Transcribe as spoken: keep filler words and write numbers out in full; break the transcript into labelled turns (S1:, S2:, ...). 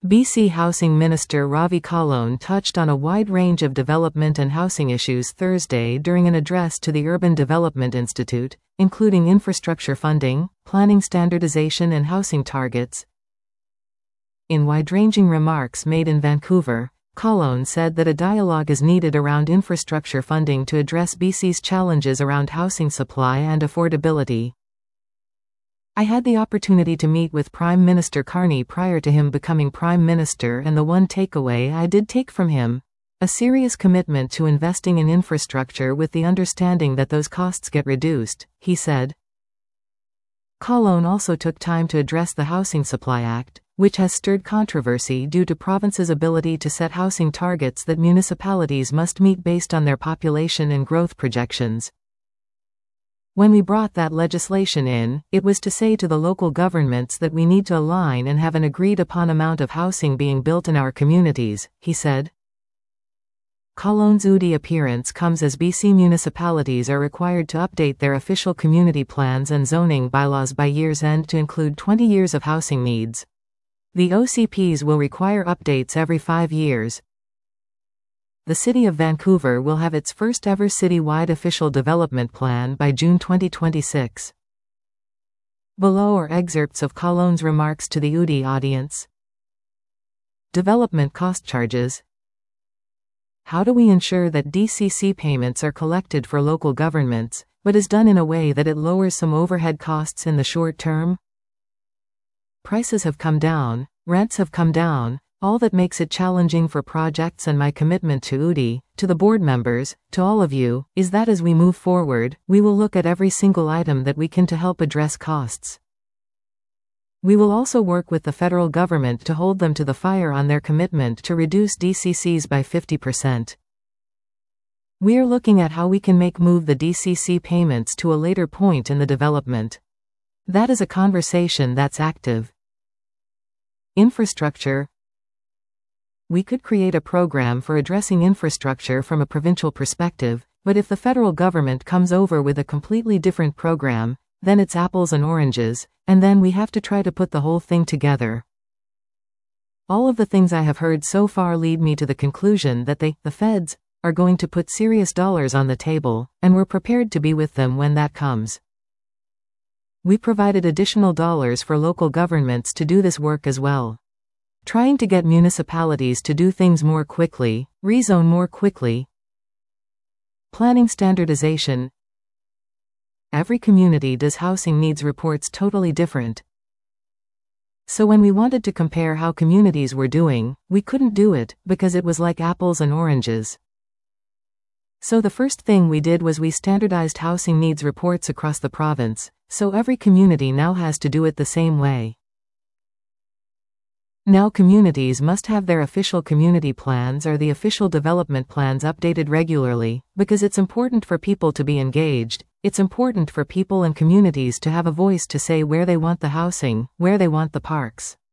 S1: B C Housing Minister Ravi Kahlon touched on a wide range of development and housing issues Thursday during an address to the Urban Development Institute, including infrastructure funding, planning standardization and housing targets. In wide-ranging remarks made in Vancouver, Kahlon said that a dialogue is needed around infrastructure funding to address B C's challenges around housing supply and affordability. I had the opportunity to meet with Prime Minister Carney prior to him becoming Prime Minister, and the one takeaway I did take from him: a serious commitment to investing in infrastructure with the understanding that those costs get reduced, he said. Kahlon also took time to address the Housing Supply Act, which has stirred controversy due to provinces' ability to set housing targets that municipalities must meet based on their population and growth projections. When we brought that legislation in, it was to say to the local governments that we need to align and have an agreed-upon amount of housing being built in our communities, he said. Kahlon's U D I appearance comes as B C municipalities are required to update their official community plans and zoning bylaws by year's end to include twenty years of housing needs. The O C Ps will require updates every five years. The City of Vancouver will have its first ever city-wide official development plan by June twenty twenty-six. Below are excerpts of Kahlon's remarks to the U D I audience. Development cost charges. How do we ensure that D C C payments are collected for local governments, but is done in a way that it lowers some overhead costs in the short term? Prices have come down, rents have come down, all that makes it challenging for projects, and my commitment to U D I, to the board members, to all of you, is that as we move forward, we will look at every single item that we can to help address costs. We will also work with the federal government to hold them to the fire on their commitment to reduce D C Cs by fifty percent. We are looking at how we can make move the D C C payments to a later point in the development. That is a conversation that's active. Infrastructure. We could create a program for addressing infrastructure from a provincial perspective, but if the federal government comes over with a completely different program, then it's apples and oranges, and then we have to try to put the whole thing together. All of the things I have heard so far lead me to the conclusion that they, the feds, are going to put serious dollars on the table, and we're prepared to be with them when that comes. We provided additional dollars for local governments to do this work as well. Trying to get municipalities to do things more quickly, rezone more quickly. Planning standardization. Every community does housing needs reports totally different. So when we wanted to compare how communities were doing, we couldn't do it, because it was like apples and oranges. So the first thing we did was we standardized housing needs reports across the province, so every community now has to do it the same way. Now communities must have their official community plans or the official development plans updated regularly, because it's important for people to be engaged, it's important for people and communities to have a voice to say where they want the housing, where they want the parks.